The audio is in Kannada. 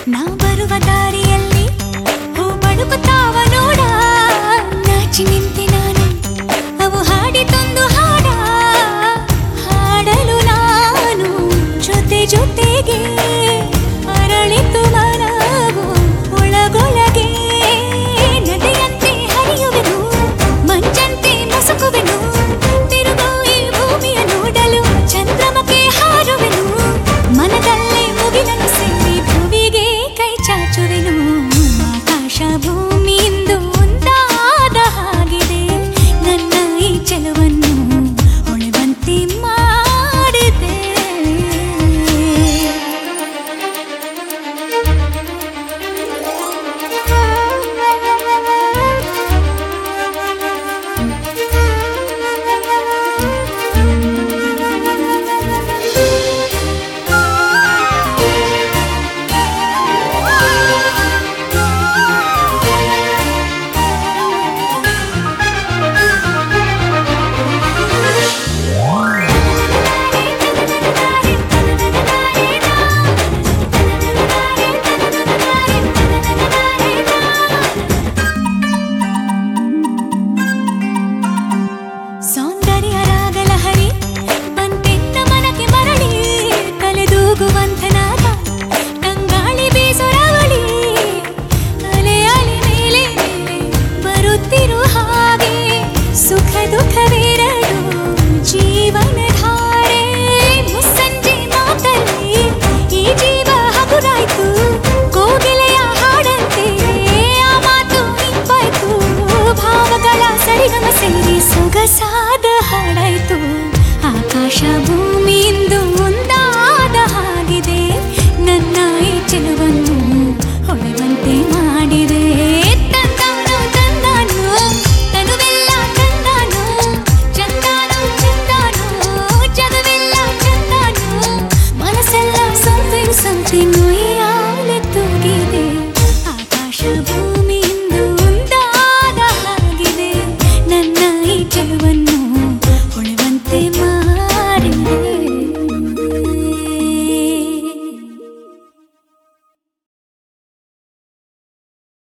ನಾ ಬರುವ ದಾರಿಯಲ್ಲಿ ಹೂ ಬಳುಕುತ್ತಾವ ನೋಡ ನಾಚಿ ನಿಂತೆ ನಾನು ಅವು ಹಾಡಿತೊಂದು ಹಾಡ ಹಾಡಲು ನಾನು ಜೊತೆ ಜೊತೆಗೆ ಅರಳಿತು ಮನವು ಒಳಗೊಳಗೆ ನದಿಯಂತೆ ಹರಿಯುವೆನು ಮಂಜಂತೆ ಮುಸುಕುವೆನು ತಿರುಗೋ ಈ ಭೂಮಿಯ ನೋಡಲು ಚಂದ್ರಮಕ್ಕೆ ಹಾರುವೆನು ಮನದಲ್ಲೇ ಮುಗಿಲನು ಸೇರಿ ಭುವಿಗೆ ಕೈ ಚಾಚುವೆನು ಆಕಾಶ ಭೂಮಿಯಿಂದ ಒಂದಾದ ಹಾಗಿದೆ ನನ್ನ ಈ ಚೆಲುವನ್ನು ಹೊಳೆವಂತೆ ಮಾಡಿದೆ ಸೌಂದರ್ಯ ರಾಗಲಹರಿ ಬಂತೆನ್ನ ಮನಕ್ಕೆ ಮರಳಿ ತಲೆದೂಗುವಂತನಾದ ತಂಗಾಳಿ ಬೀಸೊರವಳಿ ಅಲೆ ಅಲೆ ಮೇಲೆ ಮೇಲೆ ಬರುತ್ತಿರು ಹಾಗೆ ಸುಖ ದುಃಖವೆರಡು ಜೀವನ ಧಾರೆ ಮುಸ್ಸಂಜೆ ಮಾತಲ್ಲಿ ಈ ಜೀವ ಹಗುರಾಯ್ತು ಕೋಗಿಲೆಯ ಹಾಡಂತೆ ಆ ಮಾತು ಇಂಪಾಯ್ತು ಭಾವಗಳ ಸರಿಗಮ ಸೇರಿ ಸೊಗಸ